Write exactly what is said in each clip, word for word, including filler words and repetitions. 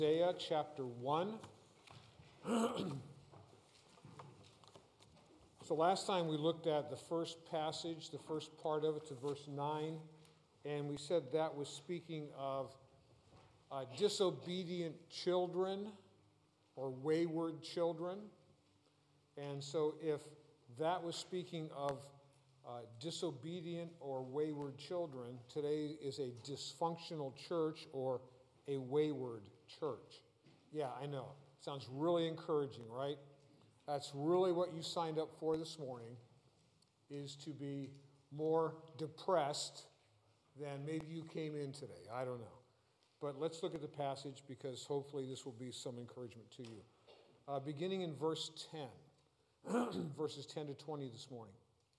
Isaiah chapter one. So last time we looked at the first passage, the first part of it to verse nine, and we said that was speaking of uh, disobedient children or wayward children. And so if that was speaking of uh, disobedient or wayward children, today is a dysfunctional church or a wayward church. Yeah, I know. Sounds really encouraging, right? That's really what you signed up for this morning, is to be more depressed than maybe you came in today. I don't know. But let's look at the passage because hopefully this will be some encouragement to you. Uh, beginning in verse ten, verses ten to twenty this morning.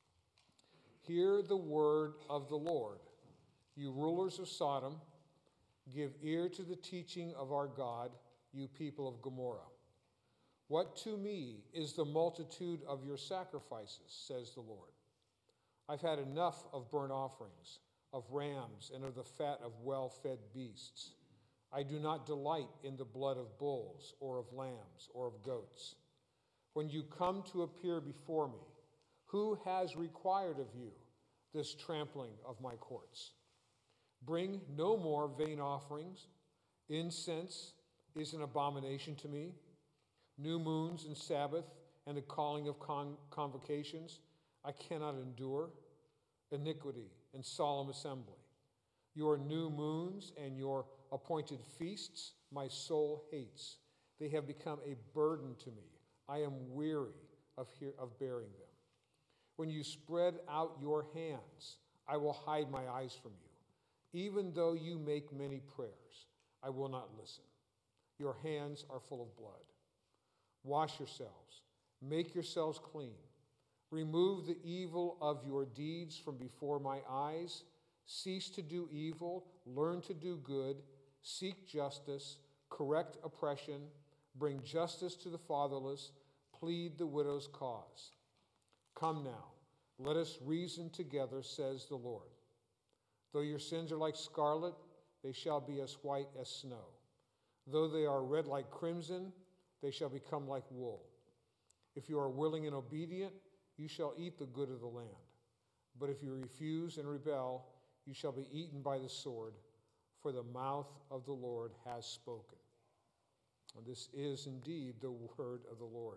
Hear the word of the Lord, you rulers of Sodom. Give ear to the teaching of our God, you people of Gomorrah. What to me is the multitude of your sacrifices, says the Lord. I've had enough of burnt offerings, of rams, and of the fat of well-fed beasts. I do not delight in the blood of bulls, or of lambs, or of goats. When you come to appear before me, who has required of you this trampling of my courts? Bring no more vain offerings. Incense is an abomination to me. New moons and Sabbath and the calling of con- convocations I cannot endure. Iniquity and solemn assembly. Your new moons and your appointed feasts my soul hates. They have become a burden to me. I am weary of, hear- of bearing them. When you spread out your hands, I will hide my eyes from you. Even though you make many prayers, I will not listen. Your hands are full of blood. Wash yourselves. Make yourselves clean. Remove the evil of your deeds from before my eyes. Cease to do evil. Learn to do good. Seek justice. Correct oppression. Bring justice to the fatherless. Plead the widow's cause. Come now, let us reason together, says the Lord. Though your sins are like scarlet, they shall be as white as snow. Though they are red like crimson, they shall become like wool. If you are willing and obedient, you shall eat the good of the land. But if you refuse and rebel, you shall be eaten by the sword, for the mouth of the Lord has spoken. And this is indeed the word of the Lord.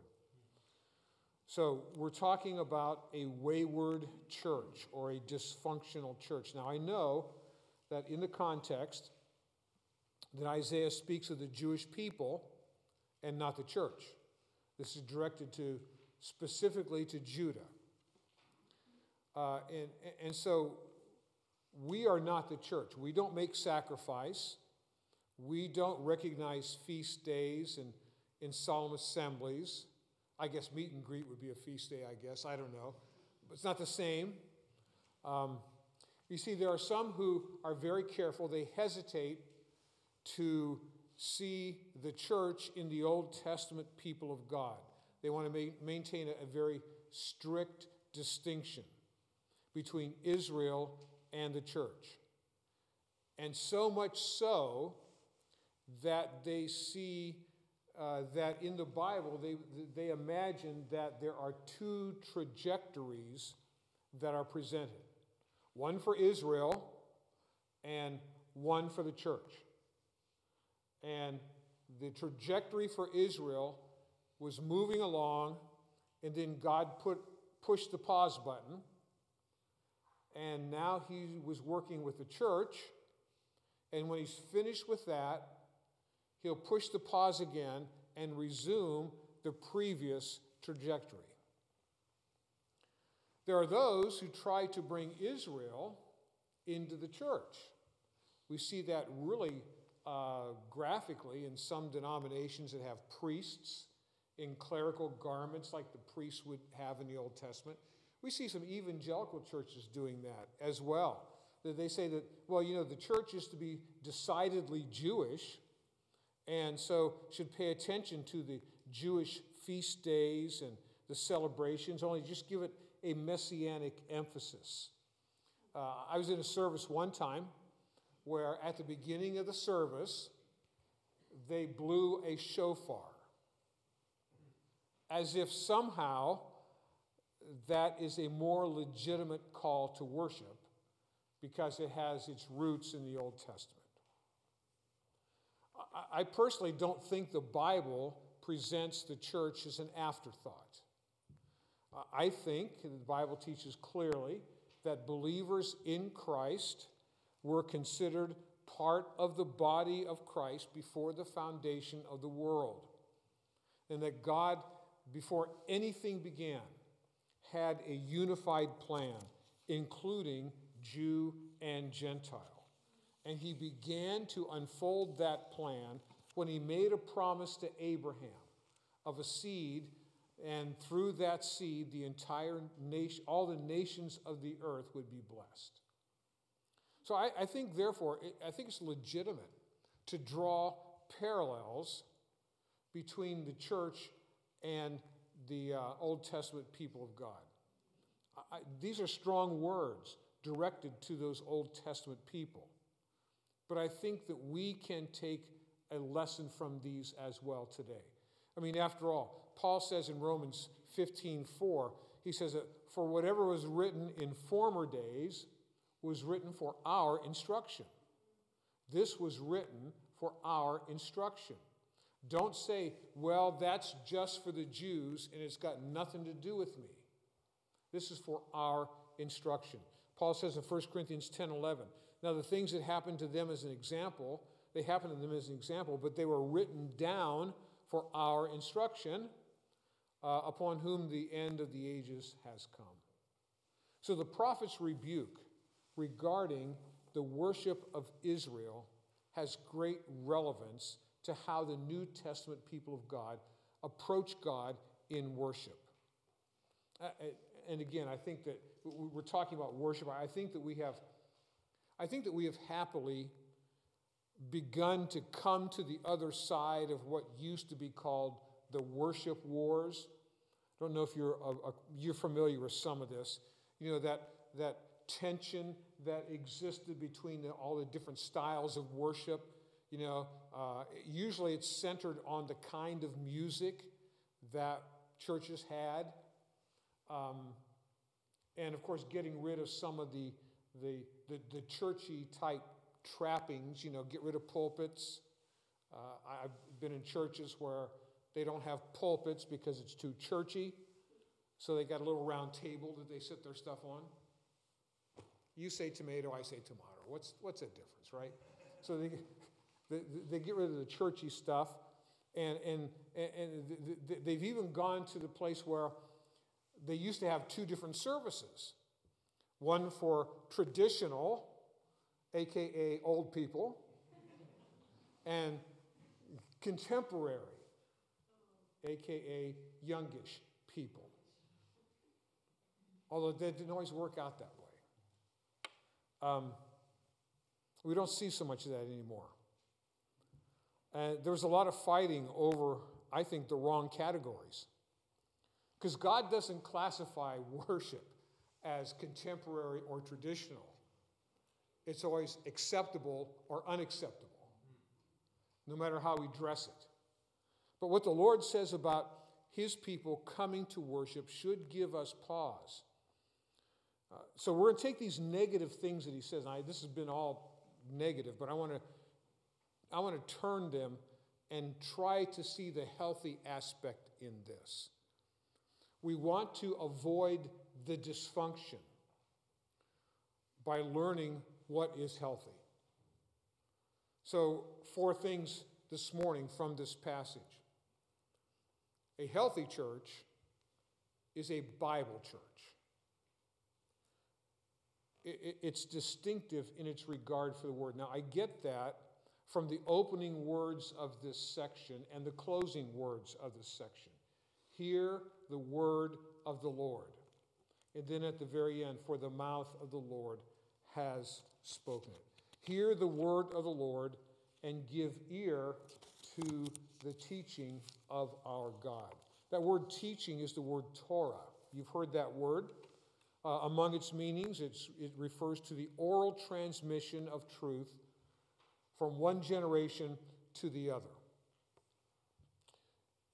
So we're talking about a wayward church or a dysfunctional church. Now I know that in the context that Isaiah speaks of the Jewish people and not the church. This is directed to specifically to Judah. Uh, and, and so we are not the church. We don't make sacrifice. We don't recognize feast days and in solemn assemblies. I guess meet and greet would be a feast day, I guess. I don't know. But it's not the same. Um, you see, there are some who are very careful. They hesitate to see the church in the Old Testament people of God. They want to ma- maintain a, a very strict distinction between Israel and the church. And so much so that they see Uh, that in the Bible, they, they imagine that there are two trajectories that are presented. One for Israel and one for the church. And the trajectory for Israel was moving along, and then God put pushed the pause button. And now he was working with the church, and when he's finished with that, he'll push the pause again and resume the previous trajectory. There are those who try to bring Israel into the church. We see that really uh, graphically in some denominations that have priests in clerical garments like the priests would have in the Old Testament. We see some evangelical churches doing that as well. They say that, well, you know, the church is to be decidedly Jewish, and so should pay attention to the Jewish feast days and the celebrations, only just give it a messianic emphasis. Uh, I was in a service one time where at the beginning of the service, they blew a shofar, as if somehow that is a more legitimate call to worship because it has its roots in the Old Testament. I personally don't think the Bible presents the church as an afterthought. I think the Bible teaches clearly that believers in Christ were considered part of the body of Christ before the foundation of the world. And that God, before anything began, had a unified plan, including Jew and Gentile. And he began to unfold that plan when he made a promise to Abraham of a seed, and through that seed, the entire nation, all the nations of the earth would be blessed. So I, I think, therefore, I think it's legitimate to draw parallels between the church and the uh, Old Testament people of God. I, these are strong words directed to those Old Testament people. But I think that we can take a lesson from these as well today. I mean, after all, Paul says in Romans fifteen four, he says that for whatever was written in former days was written for our instruction. This was written for our instruction. Don't say, well, that's just for the Jews and it's got nothing to do with me. This is for our instruction. Paul says in First Corinthians ten eleven, now the things that happened to them as an example, they happened to them as an example, but they were written down for our instruction, uh, upon whom the end of the ages has come. So the prophet's rebuke regarding the worship of Israel has great relevance to how the New Testament people of God approach God in worship. Uh, and again, I think that we're talking about worship. I think that we have I think that we have happily begun to come to the other side of what used to be called the worship wars. I don't know if you're a, a, you're familiar with some of this. You know, that that tension that existed between the, all the different styles of worship. You know, uh, usually it's centered on the kind of music that churches had, um, and of course, getting rid of some of the the the, the churchy type trappings. You know, get rid of pulpits. Uh, I've been in churches where they don't have pulpits because it's too churchy, so they got a little round table that they sit their stuff on. You say tomato, I say tomato. What's what's the difference, right? So they they, they get rid of the churchy stuff, and and and they've even gone to the place where they used to have two different services. One for traditional, a k a old people, and contemporary, a k a youngish people. Although that didn't always work out that way. Um, we don't see so much of that anymore. And there was a lot of fighting over, I think, the wrong categories. Because God doesn't classify worship as contemporary or traditional. It's always acceptable or unacceptable, no matter how we dress it. But what the Lord says about his people coming to worship should give us pause. Uh, so we're going to take these negative things that he says. Now, this has been all negative, but I want to I want to turn them and try to see the healthy aspect in this. We want to avoid the dysfunction by learning what is healthy. So, four things this morning from this passage. A healthy church is a Bible church. It's distinctive in its regard for the word. Now, I get that from the opening words of this section and the closing words of this section. Hear the word of the Lord. And then at the very end, for the mouth of the Lord has spoken it. Hear the word of the Lord and give ear to the teaching of our God. That word teaching is the word Torah. You've heard that word. Uh, among its meanings, it's, it refers to the oral transmission of truth from one generation to the other.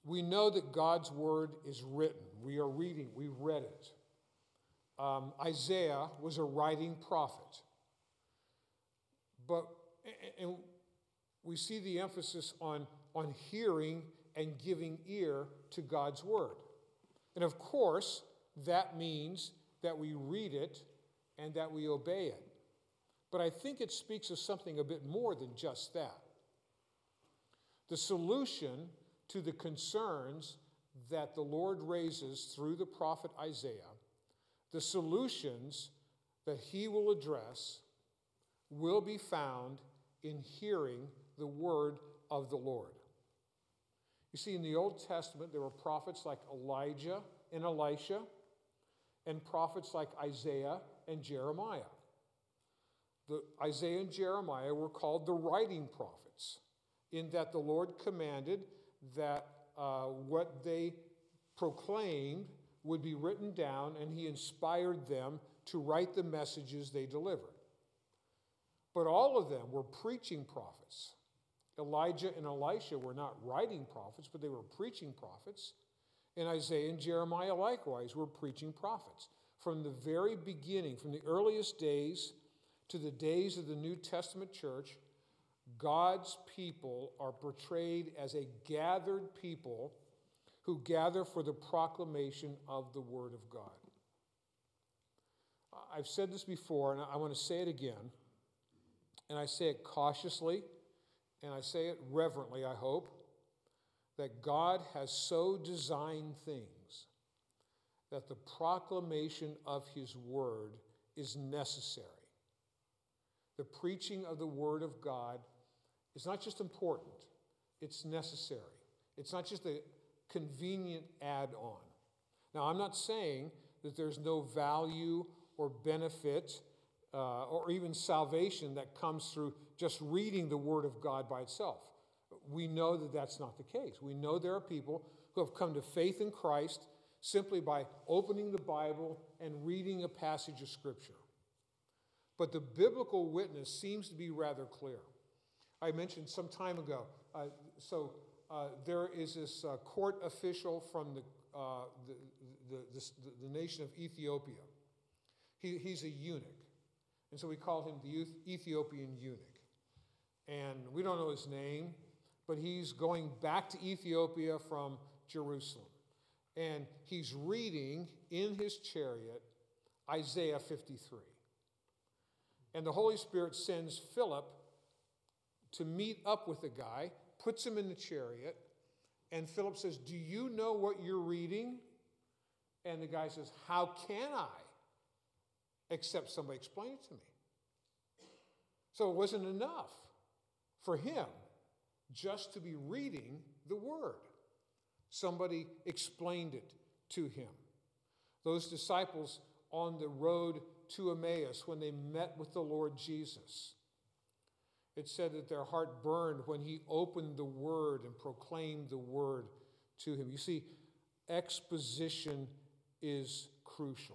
We know that God's word is written. We are reading, we've read it. Um, Isaiah was a writing prophet. But, and we see the emphasis on, on hearing and giving ear to God's word. And of course, that means that we read it and that we obey it. But I think it speaks of something a bit more than just that. The solution to the concerns that the Lord raises through the prophet Isaiah, the solutions that he will address will be found in hearing the word of the Lord. You see, in the Old Testament, there were prophets like Elijah and Elisha, and prophets like Isaiah and Jeremiah. The, Isaiah and Jeremiah were called the writing prophets, in that the Lord commanded that uh, what they proclaimed would be written down, and he inspired them to write the messages they delivered. But all of them were preaching prophets. Elijah and Elisha were not writing prophets, but they were preaching prophets. And Isaiah and Jeremiah likewise were preaching prophets. From the very beginning, from the earliest days to the days of the New Testament church, God's people are portrayed as a gathered people who gather for the proclamation of the Word of God. I've said this before, and I want to say it again, and I say it cautiously, and I say it reverently, I hope, that God has so designed things that the proclamation of His Word is necessary. The preaching of the Word of God is not just important, it's necessary. It's not just a convenient add-on. Now, I'm not saying that there's no value or benefit uh, or even salvation that comes through just reading the Word of God by itself. We know that that's not the case. We know there are people who have come to faith in Christ simply by opening the Bible and reading a passage of Scripture. But the biblical witness seems to be rather clear. I mentioned some time ago, uh, so uh, there is this uh, court official from the, uh, the, the, the, the nation of Ethiopia. He, he's a eunuch, and so we call him the Ethiopian eunuch. And we don't know his name, but he's going back to Ethiopia from Jerusalem. And he's reading in his chariot Isaiah fifty-three. And the Holy Spirit sends Philip to meet up with the guy, puts him in the chariot, and Philip says, "Do you know what you're reading?" And the guy says, "How can I? Except somebody explain it to me." So it wasn't enough for him just to be reading the Word. Somebody explained it to him. Those disciples on the road to Emmaus, when they met with the Lord Jesus, it said that their heart burned when he opened the Word and proclaimed the Word to him. You see, exposition is crucial.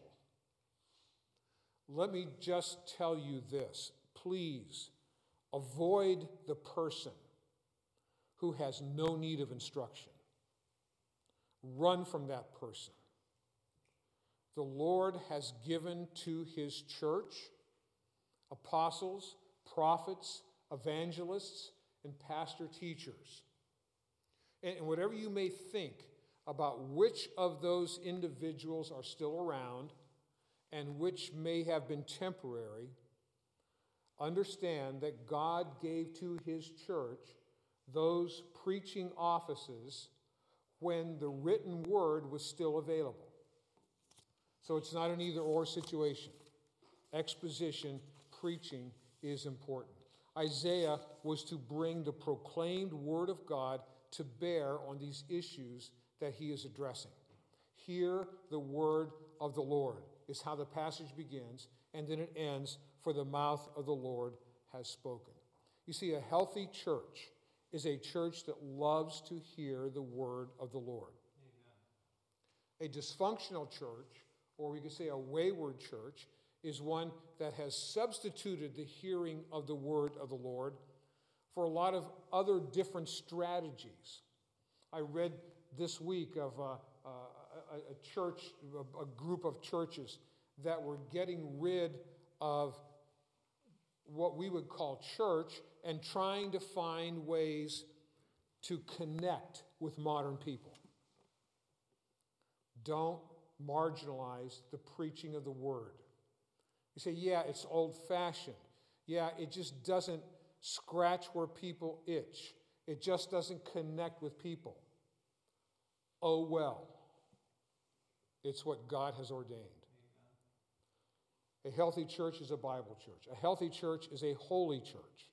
Let me just tell you this. Please avoid the person who has no need of instruction. Run from that person. The Lord has given to His church apostles, prophets, evangelists, and pastor teachers. And whatever you may think about which of those individuals are still around and which may have been temporary, understand that God gave to His church those preaching offices when the written word was still available. So it's not an either-or situation. Exposition, preaching is important. Isaiah was to bring the proclaimed word of God to bear on these issues that he is addressing. Hear the word of the Lord is how the passage begins, and then it ends, for the mouth of the Lord has spoken. You see, a healthy church is a church that loves to hear the word of the Lord. Amen. A dysfunctional church, or we could say a wayward church, is one that has substituted the hearing of the word of the Lord for a lot of other different strategies. I read this week of a, a, a church, a, a group of churches that were getting rid of what we would call church and trying to find ways to connect with modern people. Don't marginalize the preaching of the word. You say, yeah, it's old-fashioned. Yeah, it just doesn't scratch where people itch. It just doesn't connect with people. Oh, well. It's what God has ordained. A healthy church is a Bible church. A healthy church is a holy church.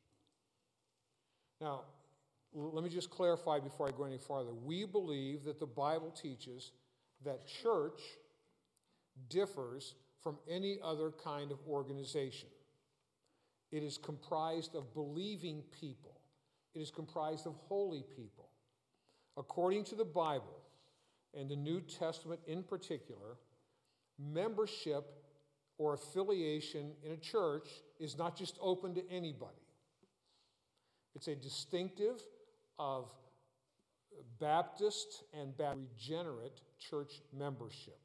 Now, let me just clarify before I go any farther. We believe that the Bible teaches that church differs from any other kind of organization. It is comprised of believing people. It is comprised of holy people. According to the Bible, and the New Testament in particular, membership or affiliation in a church is not just open to anybody. It's a distinctive of Baptist and Baptist regenerate church membership.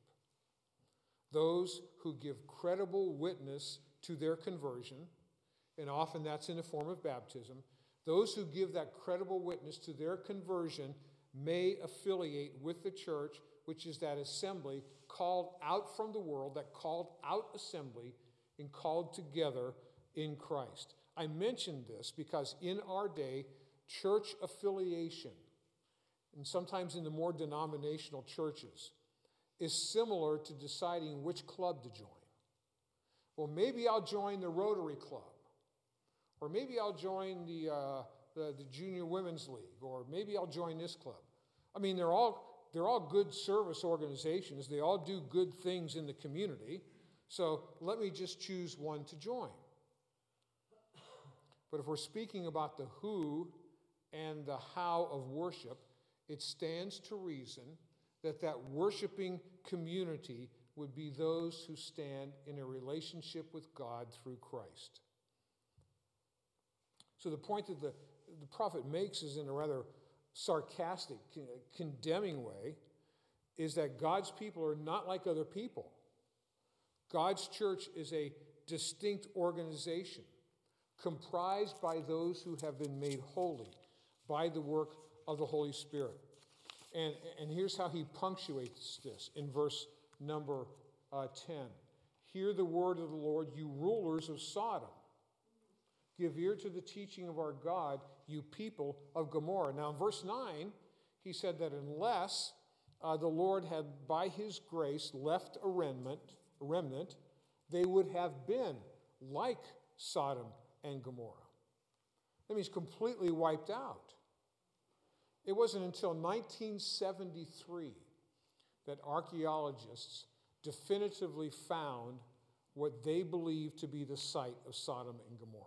Those who give credible witness to their conversion, and often that's in the form of baptism, those who give that credible witness to their conversion may affiliate with the church, which is that assembly called out from the world, that called out assembly and called together in Christ. I mention this because in our day, church affiliation, and sometimes in the more denominational churches, is similar to deciding which club to join. Well, maybe I'll join the Rotary Club, or maybe I'll join the, uh, the, the Junior Women's League, or maybe I'll join this club. I mean, they're all, they're all good service organizations. They all do good things in the community. So let me just choose one to join. But if we're speaking about the who and the how of worship, it stands to reason that that worshiping community would be those who stand in a relationship with God through Christ. So the point that the, the prophet makes is in a rather sarcastic, condemning way, is that God's people are not like other people. God's church is a distinct organization comprised by those who have been made holy by the work of the Holy Spirit. And, and here's how he punctuates this in verse number uh, ten. Hear the word of the Lord, you rulers of Sodom. Give ear to the teaching of our God, you people of Gomorrah. Now, in verse nine, he said that unless uh, the Lord had, by his grace, left a remnant, a remnant, they would have been like Sodom and Gomorrah. That means completely wiped out. It wasn't until nineteen seventy-three that archaeologists definitively found what they believed to be the site of Sodom and Gomorrah.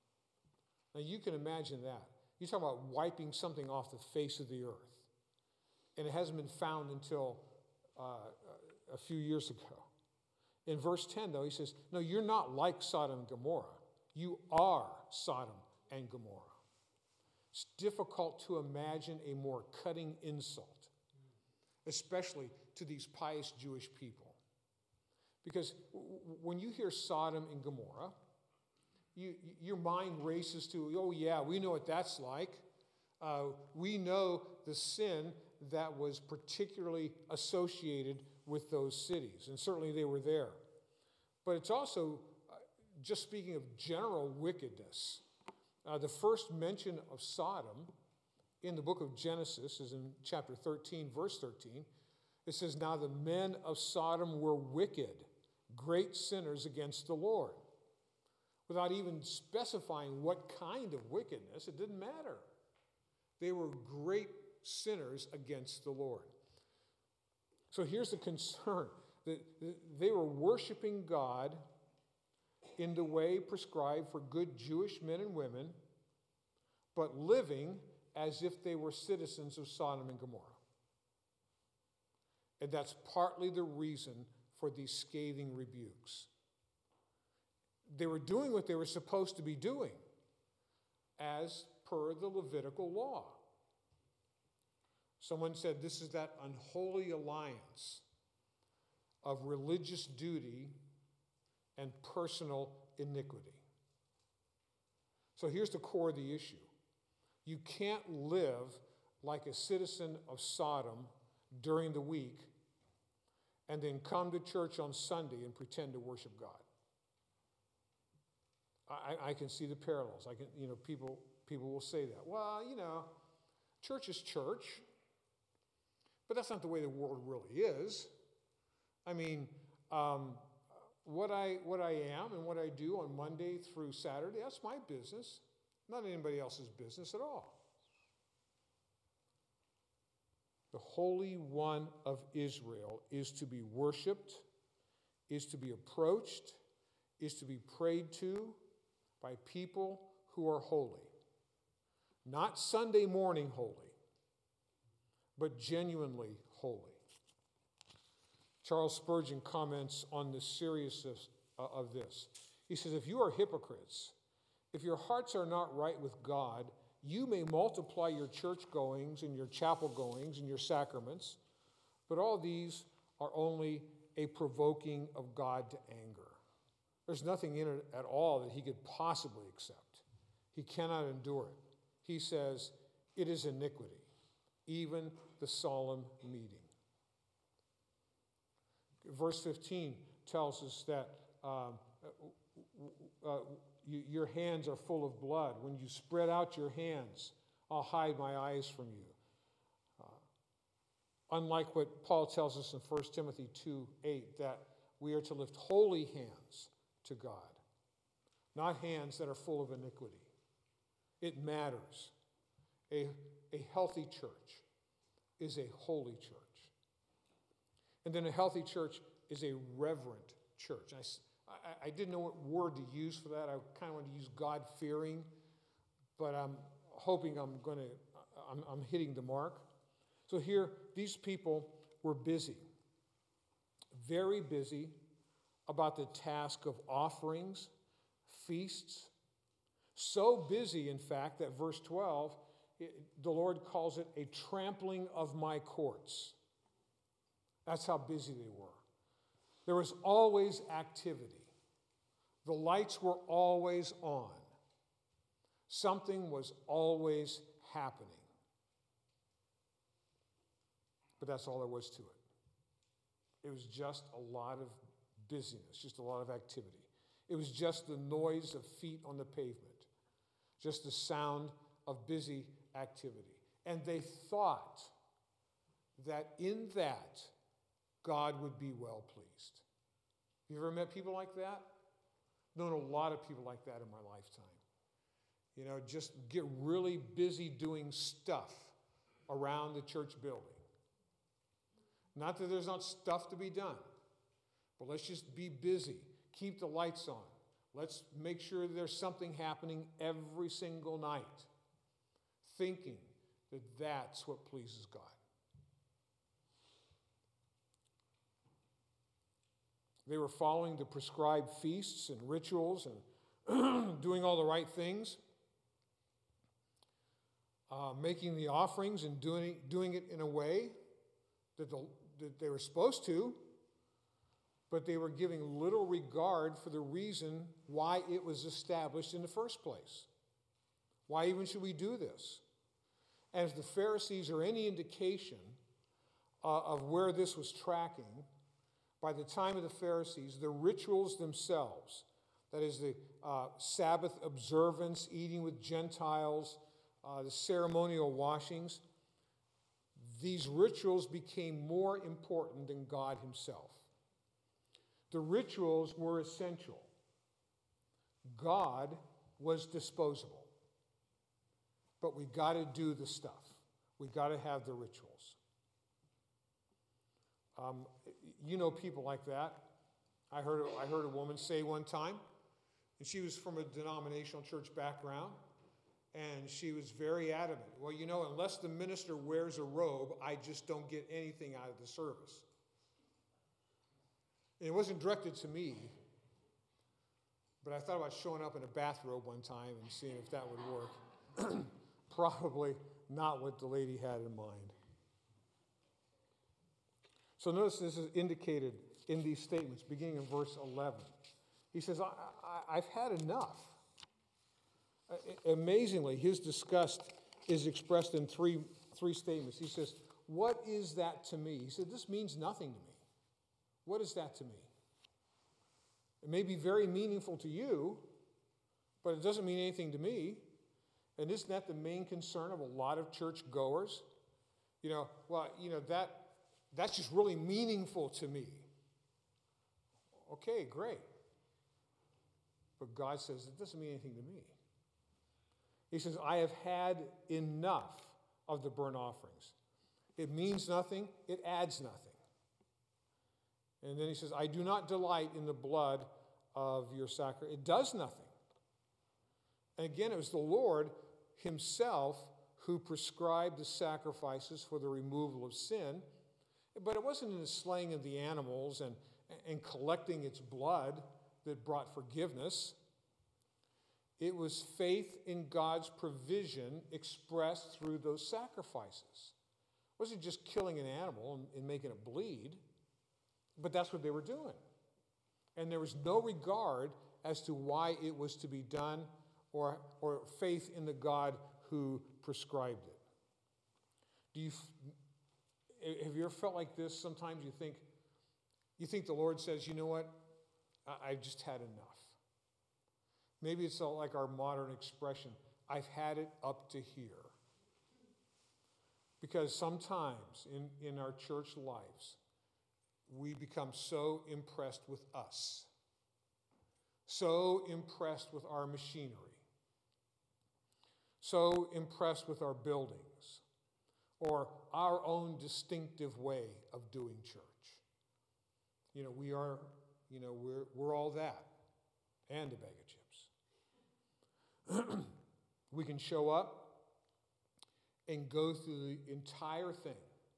Now, you can imagine that. You're talking about wiping something off the face of the earth. And it hasn't been found until uh, a few years ago. In verse ten, though, he says, no, you're not like Sodom and Gomorrah. You are Sodom and Gomorrah. It's difficult to imagine a more cutting insult, especially to these pious Jewish people. Because w- when you hear Sodom and Gomorrah, you, your mind races to, oh yeah, we know what that's like. Uh, we know the sin that was particularly associated with those cities, and certainly they were there. But it's also, uh, just speaking of general wickedness, uh, the first mention of Sodom in the book of Genesis is in chapter thirteen, verse thirteen. It says, now the men of Sodom were wicked, great sinners against the Lord. Without even specifying what kind of wickedness, it didn't matter. They were great sinners against the Lord. So here's the concern. that They were worshiping God in the way prescribed for good Jewish men and women, but living as if they were citizens of Sodom and Gomorrah. And that's partly the reason for these scathing rebukes. They were doing what they were supposed to be doing as per the Levitical law. Someone said this is that unholy alliance of religious duty and personal iniquity. So here's the core of the issue. You can't live like a citizen of Sodom during the week and then come to church on Sunday and pretend to worship God. I, I can see the parallels. I can, you know, people, people will say that. Well, you know, church is church, but that's not the way the world really is. I mean, um, what I what I am and what I do on Monday through Saturday, that's my business, not anybody else's business at all. The Holy One of Israel is to be worshiped, is to be approached, is to be prayed to by people who are holy. Not Sunday morning holy, but genuinely holy. Charles Spurgeon comments on the seriousness of this. He says, if you are hypocrites, if your hearts are not right with God, you may multiply your church goings and your chapel goings and your sacraments, but all these are only a provoking of God to anger. There's nothing in it at all that he could possibly accept. He cannot endure it. He says, it is iniquity, even the solemn meeting. Verse fifteen tells us that um, uh, you, your hands are full of blood. When you spread out your hands, I'll hide my eyes from you. Uh, unlike what Paul tells us in First Timothy two eight, that we are to lift holy hands to God, not hands that are full of iniquity. It matters. A, a healthy church is a holy church. And then a healthy church is a reverent church. I, I, I didn't know what word to use for that. I kind of want to use God-fearing, but I'm hoping I'm going to, I'm, I'm hitting the mark. So here, these people were busy, very busy about the task of offerings, feasts. So busy, in fact, that verse twelve, it, the Lord calls it a trampling of my courts. That's how busy they were. There was always activity. The lights were always on. Something was always happening. But that's all there was to it. It was just a lot of busyness, just a lot of activity. It was just the noise of feet on the pavement, just the sound of busy activity. And they thought that in that, God would be well pleased. You ever met people like that? Known a lot of people like that in my lifetime. You know, just get really busy doing stuff around the church building. Not that there's not stuff to be done, but let's just be busy. Keep the lights on. Let's make sure there's something happening every single night. Thinking that that's what pleases God. They were following the prescribed feasts and rituals and doing all the right things, uh, making the offerings and doing, doing it in a way that, the, that they were supposed to, but they were giving little regard for the reason why it was established in the first place. Why even should we do this? And if the Pharisees are any indication uh, of where this was tracking, by the time of the Pharisees, the rituals themselves, that is the uh, Sabbath observance, eating with Gentiles, uh, the ceremonial washings, these rituals became more important than God himself. The rituals were essential. God was disposable. But we got to do the stuff. We got to have the rituals. Um, you know people like that. I heard, I heard a woman say one time, and she was from a denominational church background, and she was very adamant. Well, you know, unless the minister wears a robe, I just don't get anything out of the service. And it wasn't directed to me, but I thought about showing up in a bathrobe one time and seeing if that would work. Probably not what the lady had in mind. So notice this is indicated in these statements, beginning in verse eleven. He says, I, I, I've had enough. Uh, amazingly, his disgust is expressed in three, three statements. He says, what is that to me? He said, this means nothing to me. What is that to me? It may be very meaningful to you, but it doesn't mean anything to me. And isn't that the main concern of a lot of church goers? You know, well, you know, that that's just really meaningful to me. Okay, great. But God says it doesn't mean anything to me. He says, I have had enough of the burnt offerings. It means nothing, it adds nothing. And then he says, I do not delight in the blood of your sacrifice. It does nothing. And again, it was the Lord himself who prescribed the sacrifices for the removal of sin. But it wasn't in the slaying of the animals and, and collecting its blood that brought forgiveness. It was faith in God's provision expressed through those sacrifices. It wasn't just killing an animal and, and making it bleed, but that's what they were doing. And there was no regard as to why it was to be done or, or faith in the God who prescribed it. Do you, have you ever felt like this? Sometimes you think, you think the Lord says, you know what, I, I've just had enough. Maybe it's all like our modern expression, I've had it up to here. Because sometimes in, in our church lives, we become so impressed with us, so impressed with our machinery, so impressed with our buildings, or our own distinctive way of doing church. You know, we are, you know, we're, we're all that, and a bag of chips. We can show up and go through the entire thing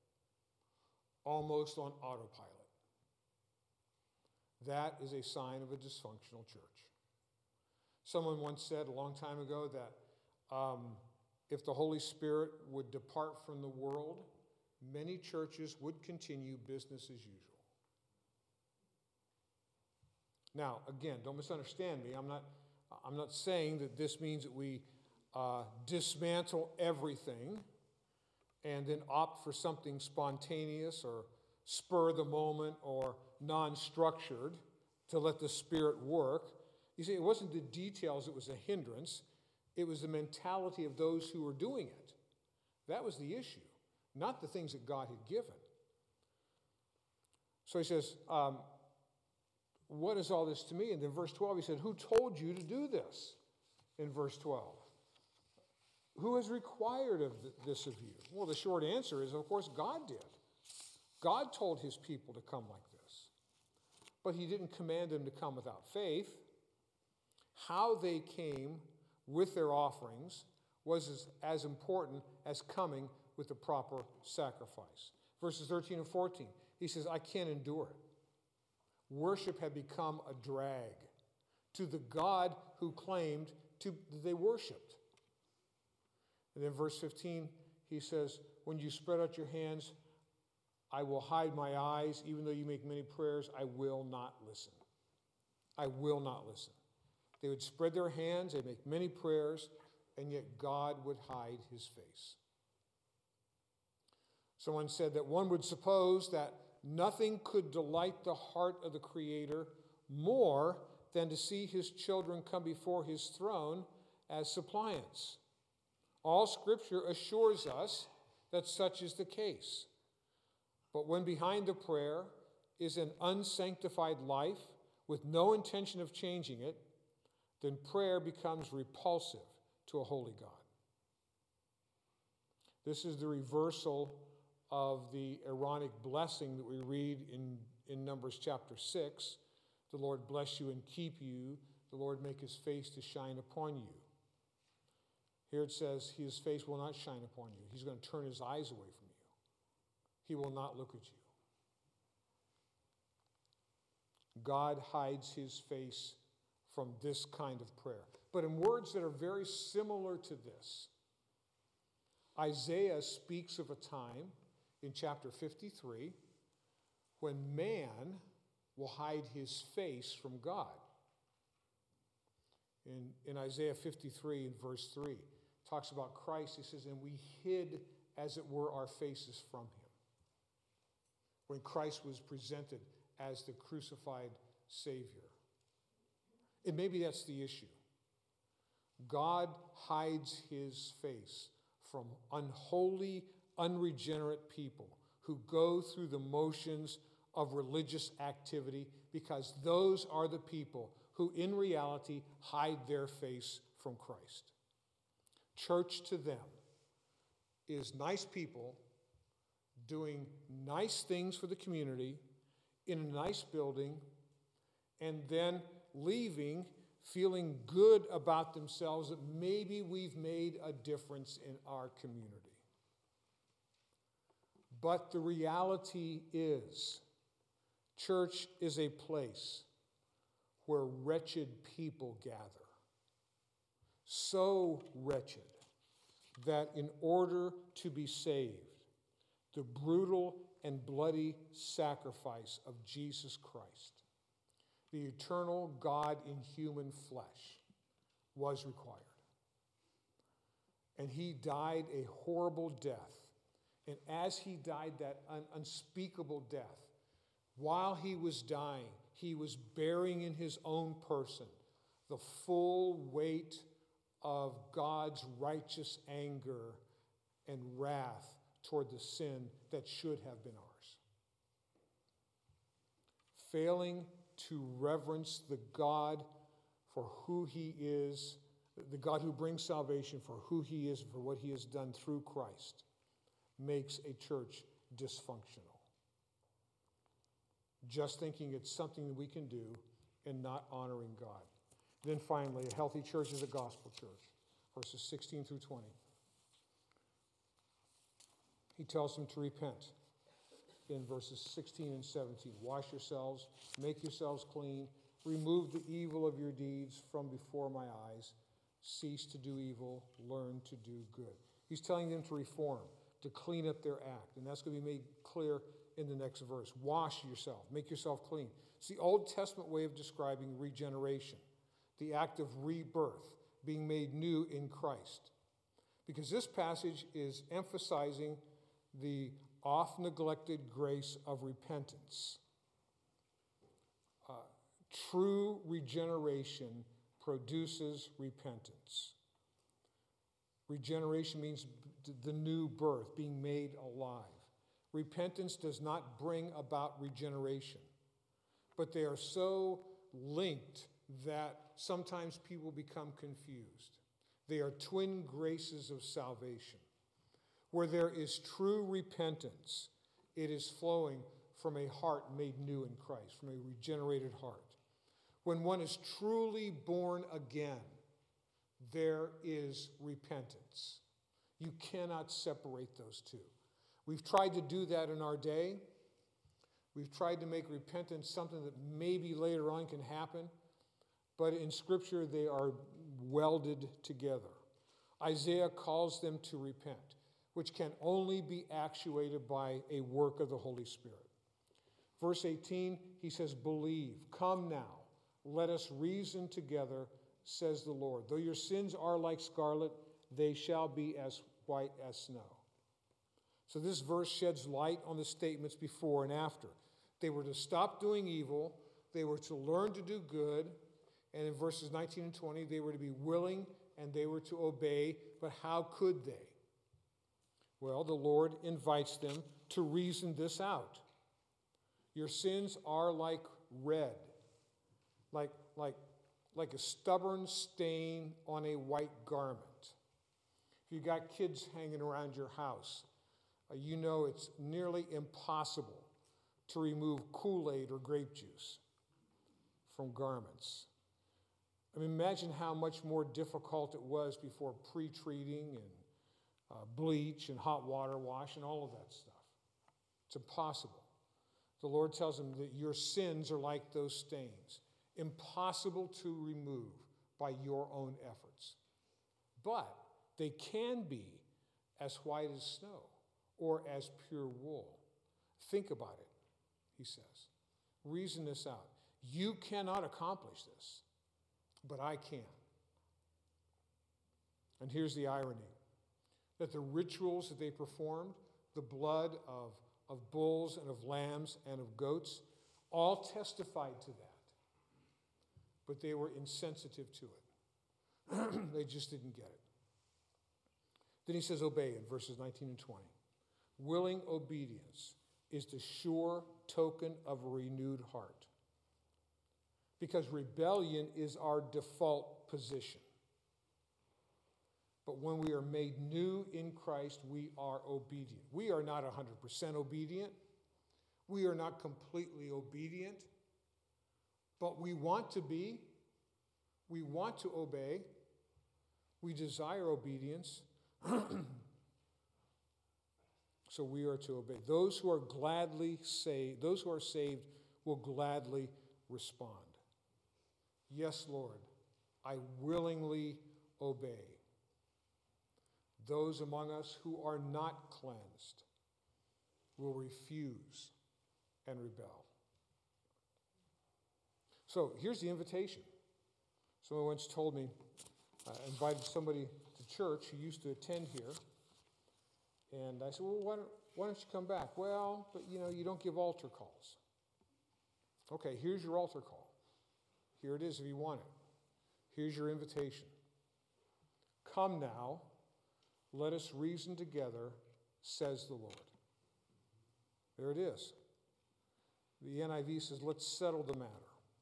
almost on autopilot. That is a sign of a dysfunctional church. Someone once said a long time ago that um, if the Holy Spirit would depart from the world, many churches would continue business as usual. Now, again, don't misunderstand me. I'm not, I'm not saying that this means that we uh, dismantle everything and then opt for something spontaneous or spur the moment or non-structured to let the Spirit work. You see, it wasn't the details that was a hindrance. It was the mentality of those who were doing it. That was the issue, not the things that God had given. So he says, um, what is all this to me? And then verse twelve, he said, who told you to do this? In verse twelve. Who has required of this of you? Well, the short answer is, of course, God did. God told his people to come like this. But he didn't command them to come without faith. How they came with their offerings was as, as important as coming with the proper sacrifice. Verses thirteen and fourteen, he says, I can't endure it. Worship had become a drag to the God who claimed to that they worshipped. And then verse fifteen, he says, when you spread out your hands, I will hide my eyes. Even though you make many prayers, I will not listen. I will not listen. They would spread their hands, they'd make many prayers, and yet God would hide his face. Someone said that one would suppose that nothing could delight the heart of the Creator more than to see his children come before his throne as suppliants. All Scripture assures us that such is the case. But when behind the prayer is an unsanctified life with no intention of changing it, then prayer becomes repulsive to a holy God. This is the reversal of the Aaronic blessing that we read in, in Numbers chapter six. The Lord bless you and keep you. The Lord make his face to shine upon you. Here it says, his face will not shine upon you. He's going to turn his eyes away from you. He will not look at you. God hides his face from this kind of prayer. But in words that are very similar to this, Isaiah speaks of a time in chapter fifty-three when man will hide his face from God. In, in Isaiah fifty-three, in verse three, it talks about Christ. He says, and we hid, as it were, our faces from him. When Christ was presented as the crucified Savior. And maybe that's the issue. God hides his face from unholy, unregenerate people who go through the motions of religious activity, because those are the people who in reality hide their face from Christ. Church to them is nice people doing nice things for the community in a nice building, and then leaving feeling good about themselves that maybe we've made a difference in our community. But the reality is, church is a place where wretched people gather. So wretched that in order to be saved, the brutal and bloody sacrifice of Jesus Christ, the eternal God in human flesh, was required. And he died a horrible death. And as he died that un- unspeakable death, while he was dying, he was bearing in his own person the full weight of God's righteous anger and wrath toward the sin that should have been ours. Failing to reverence the God for who he is, the God who brings salvation for who he is, for what he has done through Christ, makes a church dysfunctional. Just thinking it's something that we can do and not honoring God. Then finally, a healthy church is a gospel church. Verses sixteen through twenty. He tells them to repent in verses sixteen and seventeen. Wash yourselves, make yourselves clean, remove the evil of your deeds from before my eyes, cease to do evil, learn to do good. He's telling them to reform, to clean up their act. And that's going to be made clear in the next verse. Wash yourself, make yourself clean. It's the Old Testament way of describing regeneration, the act of rebirth, being made new in Christ. Because this passage is emphasizing the oft-neglected grace of repentance. Uh, true regeneration produces repentance. Regeneration means the new birth, being made alive. Repentance does not bring about regeneration, but they are so linked that sometimes people become confused. They are twin graces of salvation. Where there is true repentance, it is flowing from a heart made new in Christ, from a regenerated heart. When one is truly born again, there is repentance. You cannot separate those two. We've tried to do that in our day. We've tried to make repentance something that maybe later on can happen, but in Scripture they are welded together. Isaiah calls them to repent, which can only be actuated by a work of the Holy Spirit. Verse eighteen, he says, believe, come now, let us reason together, says the Lord. Though your sins are like scarlet, they shall be as white as snow. So this verse sheds light on the statements before and after. They were to stop doing evil, they were to learn to do good, and in verses nineteen and twenty, they were to be willing and they were to obey, but how could they? Well, the Lord invites them to reason this out. Your sins are like red, like, like, like a stubborn stain on a white garment. If you got kids hanging around your house, uh, you know it's nearly impossible to remove Kool-Aid or grape juice from garments. I mean, imagine how much more difficult it was before pre-treating and Uh, bleach and hot water wash and all of that stuff. It's impossible. The Lord tells them that your sins are like those stains, impossible to remove by your own efforts. But they can be as white as snow or as pure wool. Think about it. he says. Reason this out. You cannot accomplish this, but I can. And here's the irony, that the rituals that they performed, the blood of, of bulls and of lambs and of goats, all testified to that. But they were insensitive to it. They just didn't get it. Then he says, obey in verses nineteen and twenty. Willing obedience is the sure token of a renewed heart. Because rebellion is our default position. But when we are made new in Christ, we are obedient. We are not one hundred percent obedient. We are not completely obedient. But we want to be. We want to obey. We desire obedience. So we are to obey. Those who are gladly saved, those who are saved will gladly respond. Yes, Lord, I willingly obey. Those among us who are not cleansed will refuse and rebel. So here's the invitation. Someone once told me, I invited somebody to church who used to attend here. And I said, well, why don't, why don't you come back? Well, but you know, you don't give altar calls. Okay, here's your altar call. Here it is if you want it. Here's your invitation. Come now, let us reason together, says the Lord. There it is. The N I V says, let's settle the matter.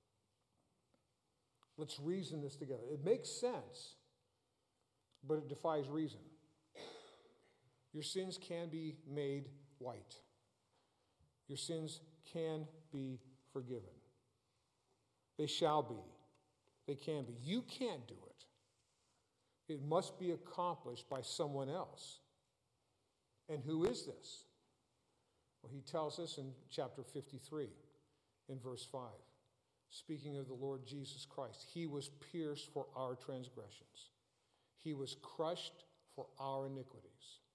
Let's reason this together. It makes sense, but it defies reason. Your sins can be made white. Your sins can be forgiven. They shall be. They can be. You can't do it. It must be accomplished by someone else. And who is this? Well, he tells us in chapter fifty-three, in verse five, speaking of the Lord Jesus Christ, he was pierced for our transgressions. He was crushed for our iniquities.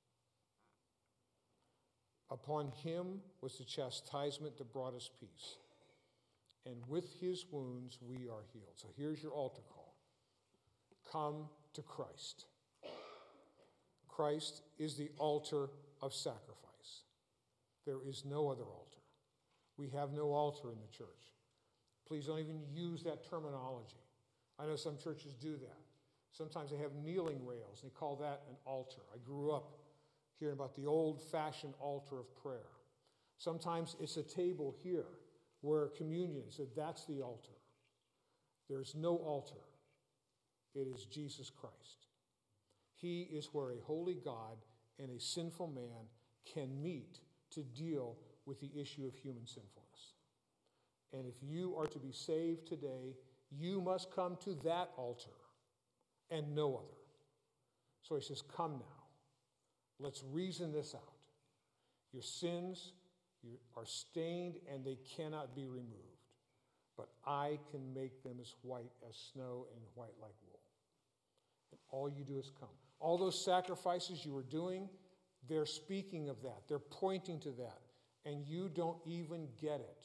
Upon him was the chastisement that brought us peace. And with his wounds we are healed. So here's your altar call. Come to Christ. Christ is the altar of sacrifice. There is no other altar. We have no altar in the church. Please don't even use that terminology. I know some churches do that. Sometimes they have kneeling rails. They call that an altar. I grew up hearing about the old-fashioned altar of prayer. Sometimes it's a table here where communion, so that's the altar. There's no altar. It is Jesus Christ. He is where a holy God and a sinful man can meet to deal with the issue of human sinfulness. And if you are to be saved today, you must come to that altar and no other. So he says, come now. Let's reason this out. Your sins are stained and they cannot be removed. But I can make them as white as snow and white like wool. And all you do is come. All those sacrifices you were doing, they're speaking of that. They're pointing to that. And you don't even get it.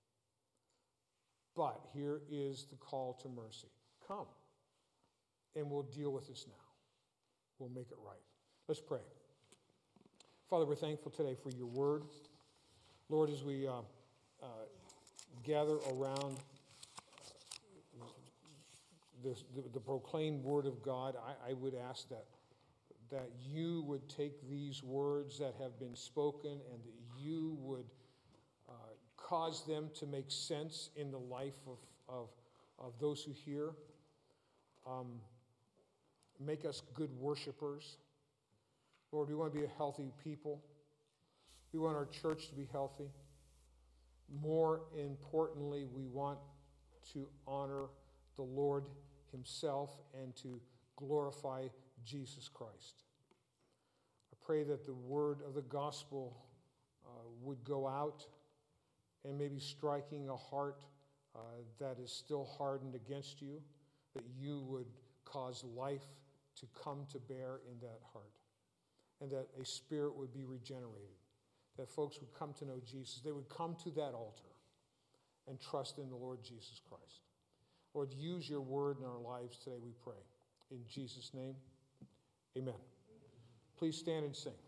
But here is the call to mercy. Come. And we'll deal with this now. We'll make it right. Let's pray. Father, we're thankful today for your word. Lord, as we uh, uh, gather around uh, this, the, the proclaimed word of God, I, I would ask that, that you would take these words that have been spoken and that you would uh, cause them to make sense in the life of, of, of those who hear. Um, make us good worshipers. Lord, we want to be a healthy people. We want our church to be healthy. More importantly, we want to honor the Lord himself and to glorify Jesus Christ. I pray that the word of the gospel uh, would go out and maybe striking a heart uh, that is still hardened against you, that you would cause life to come to bear in that heart, and that a spirit would be regenerated, that folks would come to know Jesus. They would come to that altar and trust in the Lord Jesus Christ. Lord, use your word in our lives today, we pray. In Jesus' name, amen. Please stand and sing.